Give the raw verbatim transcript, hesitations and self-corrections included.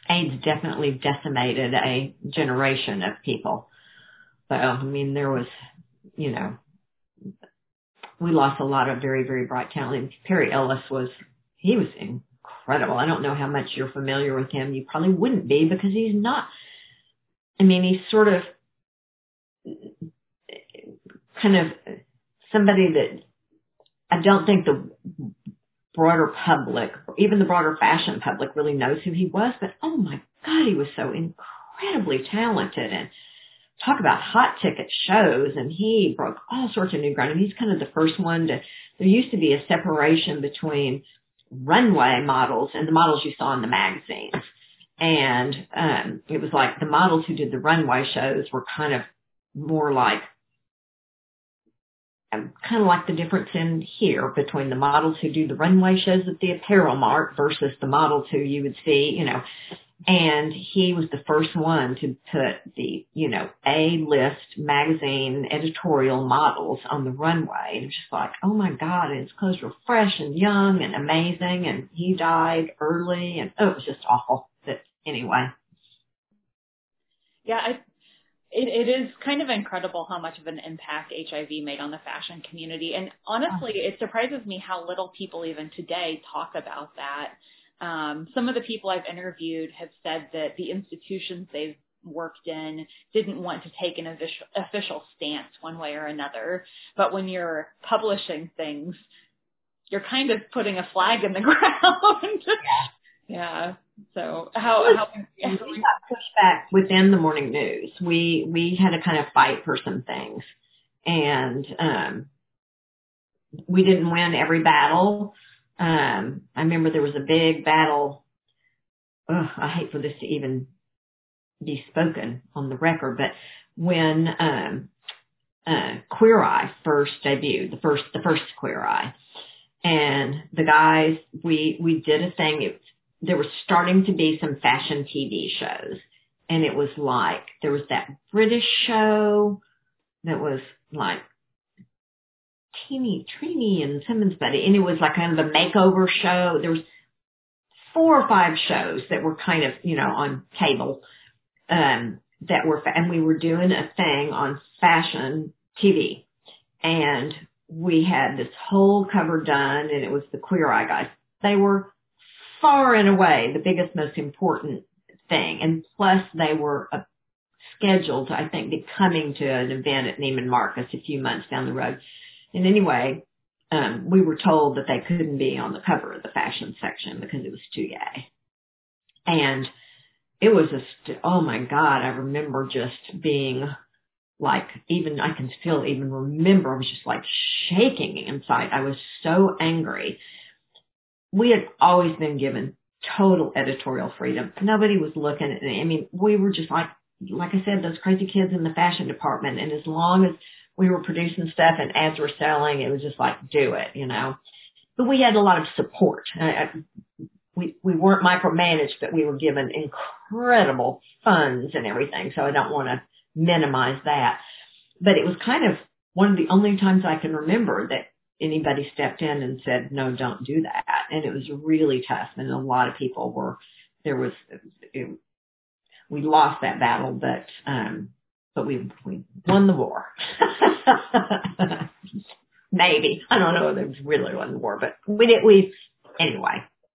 AIDS definitely decimated a generation of people. So, I mean, there was, you know, we lost a lot of very, very bright talent. And Perry Ellis was, he was incredible. I don't know how much you're familiar with him. You probably wouldn't be because he's not, I mean, he's sort of kind of somebody that I don't think the broader public, or even the broader fashion public, really knows who he was. But oh my God, he was so incredibly talented, and talk about hot ticket shows. And he broke all sorts of new ground. And he's kind of the first one to. There used to be a separation between runway models and the models you saw in the magazines, and um, it was like the models who did the runway shows were kind of more like. Kind of like the difference in here between the models who do the runway shows at the Apparel Mart versus the models who you would see, you know. And he was the first one to put the, you know, A-list magazine editorial models on the runway. It was just like, oh my God, and his clothes were fresh and young and amazing. And he died early, and oh, it was just awful. But anyway. Yeah, I It, it is kind of incredible how much of an impact H I V made on the fashion community. And honestly, it surprises me how little people even today talk about that. Um, some of the people I've interviewed have said that the institutions they've worked in didn't want to take an official, official stance one way or another. But when you're publishing things, you're kind of putting a flag in the ground. Yeah. Yeah. So how, how, we got pushed back within the morning news. We, we had to kind of fight for some things, and, um, we didn't win every battle. Um, I remember there was a big battle. Ugh, I hate for this to even be spoken on the record, but when, um, uh, Queer Eye first debuted, the first, the first Queer Eye, and the guys, we, we did a thing. It there was starting to be some fashion T V shows, and it was like, there was that British show that was like Teeny, Trini and Simmons Buddy, and it was like kind of the makeover show. There was four or five shows that were kind of, you know, on cable, um, that were, and we were doing a thing on fashion T V, and we had this whole cover done, and it was the Queer Eye guys. They were far and away the biggest, most important thing. And plus they were uh, scheduled to, I think, be coming to an event at Neiman Marcus a few months down the road. And anyway, um, we were told that they couldn't be on the cover of the fashion section because it was too gay. And it was just, oh my God, I remember just being like, even, I can still even remember, I was just like shaking inside. I was so angry. We had always been given total editorial freedom. Nobody was looking at it. I mean, we were just like, like I said, those crazy kids in the fashion department. And as long as we were producing stuff and ads were selling, it was just like, do it, you know. But we had a lot of support. I, we, we weren't micromanaged, but we were given incredible funds and everything. So I don't want to minimize that. But it was kind of one of the only times I can remember that anybody stepped in and said, no, don't do that. And it was really tough. And a lot of people were, there was, it, we lost that battle, but, um, but we, we won the war. Maybe. I don't know if it was really won the war, but we did, we, anyway,